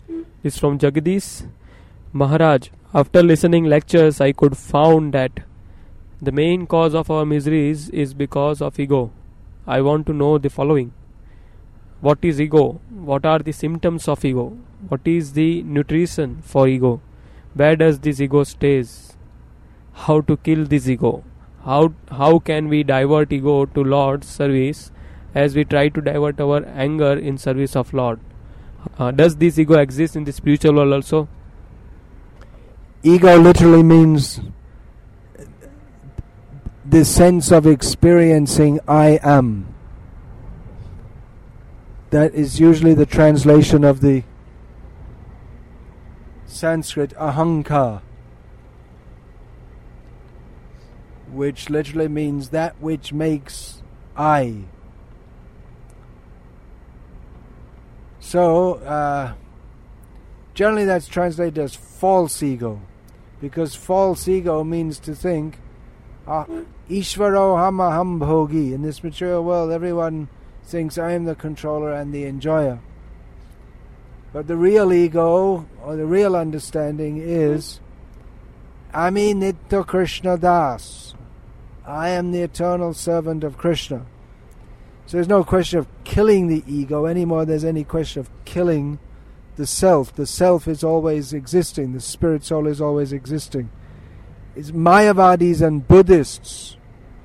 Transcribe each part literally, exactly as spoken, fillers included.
is from Jagadish. Maharaj, after listening lectures, I could found that the main cause of our miseries is because of ego. I want to know the following. What is ego? What are the symptoms of ego? What is the nutrition for ego? Where does this ego stays? How to kill this ego? How how can we divert ego to Lord's service as we try to divert our anger in service of Lord? Uh, does this ego exist in the spiritual world also? Ego literally means the sense of experiencing I am. That is usually the translation of the Sanskrit ahankar, which literally means that which makes I. So, uh, generally that's translated as false ego, because false ego means to think, ah, Ishvaro hamaham bhogi. In this material world, everyone thinks I am the controller and the enjoyer. But the real ego, or the real understanding is, Ami Nitya Krishna Das. I am the eternal servant of Krishna. So there's no question of killing the ego anymore. There's any question of killing the self. The self is always existing. The spirit soul is always existing. It's Mayavadis and Buddhists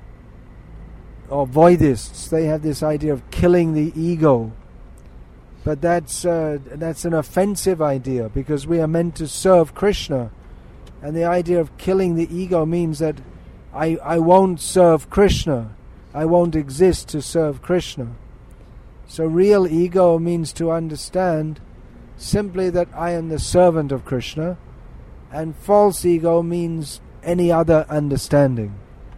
or Voidists. They have this idea of killing the ego. But that's uh, that's an offensive idea, because we are meant to serve Krishna. And the idea of killing the ego means that I, I won't serve Krishna. I won't exist to serve Krishna. So real ego means to understand simply that I am the servant of Krishna, and false ego means any other understanding.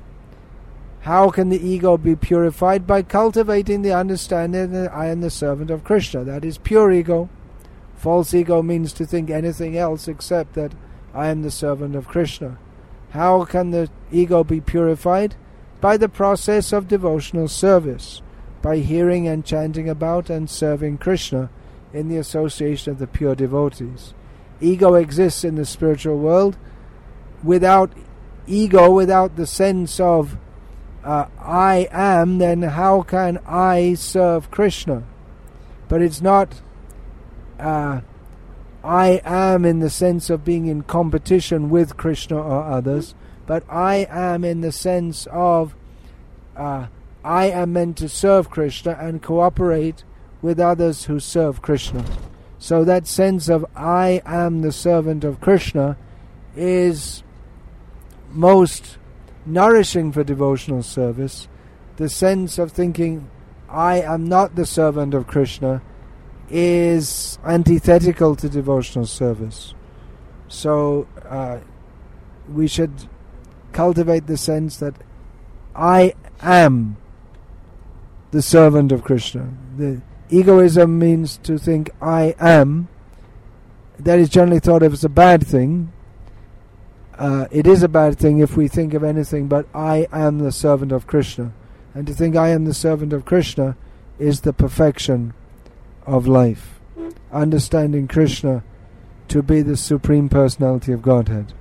How can the ego be purified? By cultivating the understanding that I am the servant of Krishna. That is pure ego. False ego means to think anything else except that I am the servant of Krishna. How can the ego be purified? By the process of devotional service, by hearing and chanting about and serving Krishna in the association of the pure devotees. Ego exists in the spiritual world. Without ego, without the sense of uh, I am, then how can I serve Krishna? But it's not uh, I am in the sense of being in competition with Krishna or others, but I am in the sense of uh, I am meant to serve Krishna and cooperate with others who serve Krishna. So that sense of I am the servant of Krishna is most nourishing for devotional service. The sense of thinking I am not the servant of Krishna is antithetical to devotional service. So uh, we should cultivate the sense that I am the servant of Krishna. The egoism means to think I am. That is generally thought of as a bad thing. Uh, it is a bad thing if we think of anything but I am the servant of Krishna. And to think I am the servant of Krishna is the perfection of life. Understanding Krishna to be the Supreme Personality of Godhead.